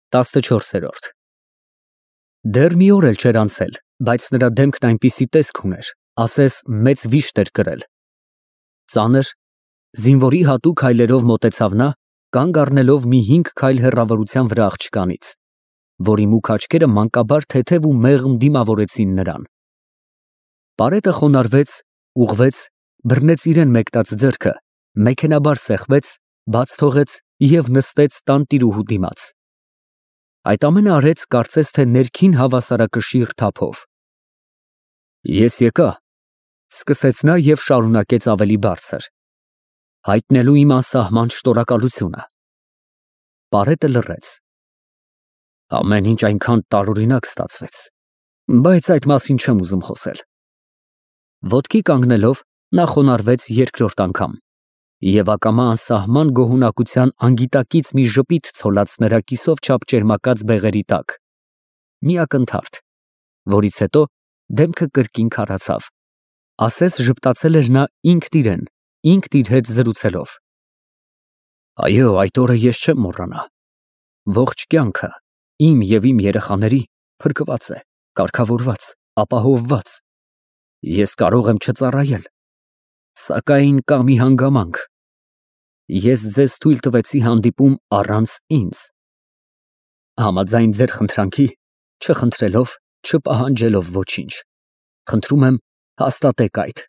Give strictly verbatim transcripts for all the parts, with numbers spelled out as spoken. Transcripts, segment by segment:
տասնչորսերորդ Դեռ մի օր էլ չէր անցել, բայց նրա դեմքն այնպիսի տեսք ուներ, ասես մեծ վիշտ էր կրել։ Ծանր, զինվորի հատուկ քայլերով մոտեցավ նա, կանգ առնելով մի հինգ քայլ հեռավորության վրա աղջկանից, որի մուգ աչքերը մանկաբար թեթև ու մեղմ դիմավորեցին նրան։ Պարետը խոնարհվեց, ուղղվեց, բռնեց իրեն մեկնած ձեռքը, մեքենաբար սեղմեց, բաց թողեց և նստեց տանտիրուհու դիմաց։ Այդ ամենը արեց, կարծես թե ներքին հավասարակշիռ թափով։ Ես եկա, սկսեց նա և շարունակեց ավելի բարձր, հայտնելու իմ անսահման շնորհակալությունը։ Պարետը լռեց։ Ամեն ինչ այնքան տարօրինակ ստացվեց, բայց այդ մասին չեմ ուզում խոսել։ Ոտքի կանգնելով, նա խոնարհվեց երկրորդ անգամ, և ակամա անսահման գոհունակության անգիտակից մի ժպիտ ցոլած նրա կիսով չափ ճերմակած բեղերի տակ, մի ակնթարթ, որից հետո դեմքը կրկին քարացավ, ասես ժպտացել էր նա ինքն իրեն, ինքն իր հետ զրուցելով։ Այո, այդ օրը ես չեմ մոռանա։ Ողջ կյանքը իմ և իմ երեխաների փրկված է, կարգավորված, ապահովված։ Ես կարող եմ չծառայել, սակայն կա մի հանգամանք. ես ձեզ թույլ տվեցի հանդիպում առանց ինձ։ Համաձայն ձեր խնդրանքի, չխնդրելով, չպահանջելով ոչինչ, խնդրում եմ հաստատեք այդ։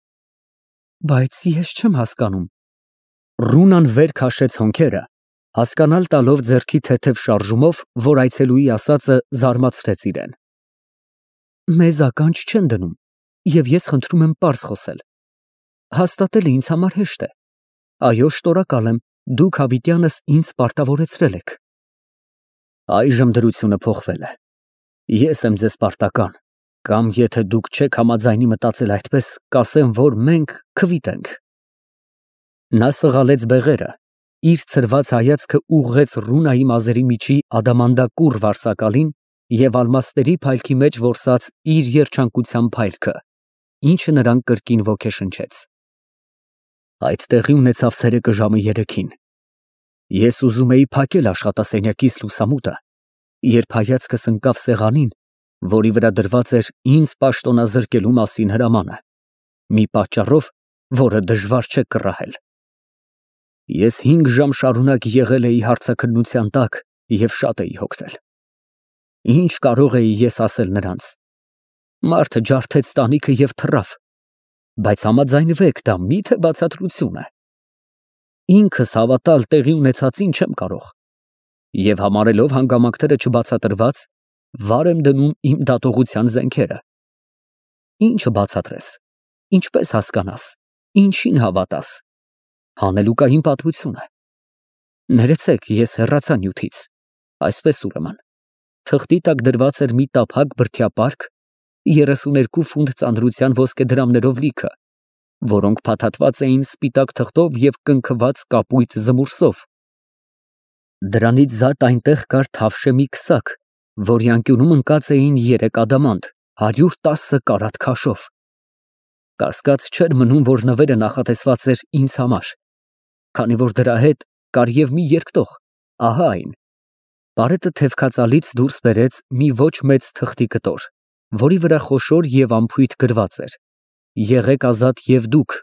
Բայց ես չեմ հասկանում։ Ռունան վեր քաշեց հոնքերը, հասկանալ տալով ձեռքի թեթև շարժումով, որ այցելուի ասածը զարմացրեց իրեն։ Մեզ ականջ չեն դնում, և ես խնդրում եմ պարզ խոսել։ Հաստատելը ինձ համար հեշտ է։ Այո, շնորհակալ եմ, դուք հավիտյանս ինձ պարտավորեցրել եք։ Այժմ դրությունը փոխվել է։ Ես եմ ձեզ պարտական, կամ եթե դուք չեք համաձայնի մտածել այդպես, կասեմ, որ մենք քվիտ ենք։ Նա սղալեց բեղերը, իր ցրված հայացքը ուղղեց Ռունայի մազերի միջի ադամանդակուռ վարսակալին և ալմաստերի փայլքի մեջ որսած իր երջանկության փայլքը, ինչը նրան կրկին ոգեշնչեց։ Այդ տեղի ունեցավ ցերեկը ժամը երեքին։ Ես ուզում էի փակել աշխատասենյակիս լուսամուտը, երբ հայացքս ընկավ սեղանին, որի վրա դրված էր ինձ պաշտոնազրկելու մասին հրամանը, մի պատճառով, որը դժվար չէ կռահել։ Ես հինգ ժամ շարունակ եղել էի հարցաքննության տակ և շատ էի հոգնել։ Ինչ կարող էի ես ասել նրանց։ Մարդը ջարդեց տանիքը և թռավ, բայց համաձայնվեք, դա մի՞թե բացատրություն է։ Ինքս հավատալ տեղի ունեցածին չեմ կարող, և համարելով հանգամանքները չբացատրված, վար եմ դնում իմ դատողության զենքերը։ Ի՞նչը բացատրես, ինչպես հասկանաս, ինչին հավատաս, հանելուկային պատմություն է։ Ներեցեք, ես հեռացա նյութից, այսպես ուրեմն, թղթի տակ դրված էր մի տափակ բրդյա պարկ, երեսուներկու ֆունտ ծանրության ոսկեդրամներով լիքը, որոնք փաթաթված էին սպիտակ թղթով և կնքված կապույտ զմուրսով։ Դրանից զատ այնտեղ կար թավշե մի քսակ, որի անկյունում ընկած էին երեք ադամանդ հարյուր տասը կարատ քաշով։ Կասկած չէր մնում, որ նվերը նախատեսված էր ինձ համար, քանի որ դրա հետ կար և մի երկտող, ահա այն։ Պարետը թևքածալից դուրս բերեց մի ոչ մեծ թղթի կտոր, որի վրա խոշոր և անփույթ գրված էր. Եղեք ազատ և դուք։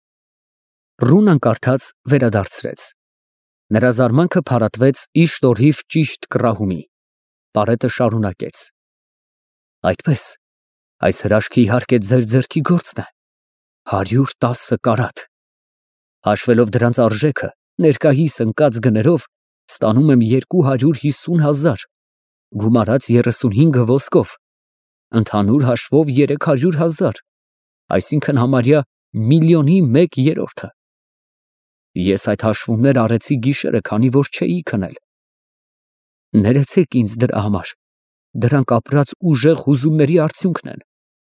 Ռունան կարդաց, վերադարձրեց։ Նրա զարմանքը փարատվեց իր շնորհիվ ճիշտ կռահումի։ Պարետը շարունակեց. Այդպես, այս հրաշքը իհարկե ձեր ձեռքի գործն է։ Հարյուր տասը կարատ։ Հաշվելով դրանց արժեքը, ներկայիս ընկած գներով, ստանում եմ երկու հարյուր հիսուն հազար, գումարած երեսունհինգը ոսկով, ընդհանուր հաշվով երեք հարյուր հազար, այսինքն համարյա միլիոնի մեկ երրորդը։ Ես այդ հաշվումներ արեցի գիշերը, քանի որ չէի քնել։ Ներեցեք ինձ դրա համար, դրանք ապրած ուժեղ հուզումների արդյունքն են։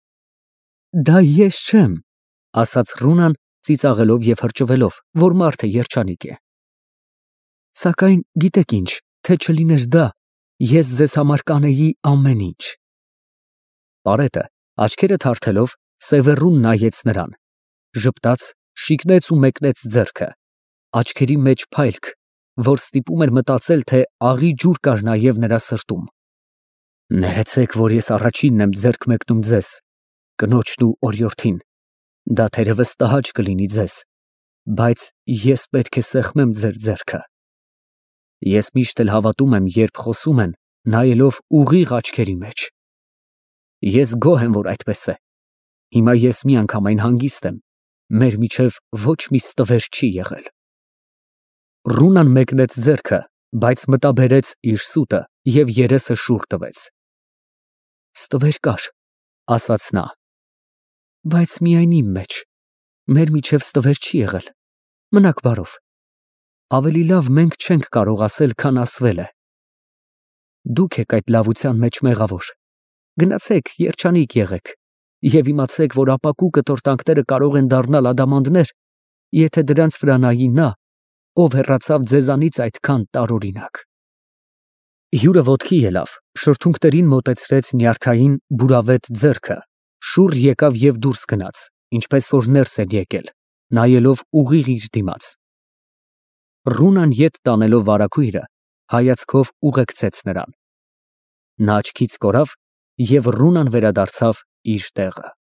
Դա ես չեմ, ասաց Ռունան, ծիծաղելով և հրճվելով, որ մարդը երջանիկ է։ Սակայն գիտեք ինչ, թե չլիներ դա, ես ձեզ համար կանեի ամեն ինչ։ Պարետը, աչքերը թարթելով, սևեռուն նայեց նրան, ժպտաց, շիկնեց ու մեկնեց ձեռքը, աչքերի մեջ փայլք, որ ստիպում էր մտածել, թե աղի ջուր կար նաև նրա սրտում։ Ներեցեք, որ ես առաջինն եմ ձեռք մեկնում ձեզ, կնոջն ու օրիորդին, դա թերևս տհաճ կլինի ձեզ, բայց ես պետք է սեղմեմ ձեր ձեռքը։ Ես միշտ էլ հավատում եմ, երբ խոսում են, նայելով ուղիղ աչքերի մեջ։ Ես գոհ եմ, որ այդպես է։ Հիմա ես միանգամայն հանգիստ եմ, մեր միջև ոչ մի ստվեր չի եղել։ Ռունան մեկնեց ձեռքը, բայց մտաբերեց իր սուտը և երեսը շուռ տվեց։ Ստվեր կար, ասաց նա, բայց միայն իմ մեջ, մեր միջև ստվեր չի եղել, մնաք բարով, ավելի լավ մենք չենք կարող ասել, քան ասվել է։ Դուք եք այդ լավության մեջ մեղավոր, գնացեք, երջանիկ եղեք և իմացեք, որ ապակու կտորտանքները կարող են դառնալ ադամանդներ, եթե դրանց վրա նայի նա, ով հեռացավ ձեզանից այդքան տարօրինակ։ Հյուրը ոտքի ելավ, շրթունքներին մոտեցրեց նյարդային բուրավետ ձեռքը, շուռ եկավ և դուրս գնաց, ինչպես որ ներս էր եկել, նայելով ուղիղ իր դիմաց։ Ռունան ետ տանելով վարագույրը, հայացքով ուղեկցեց նրան։ Նա աչքից կորավ և Ռունան վերադարձավ իր տեղը։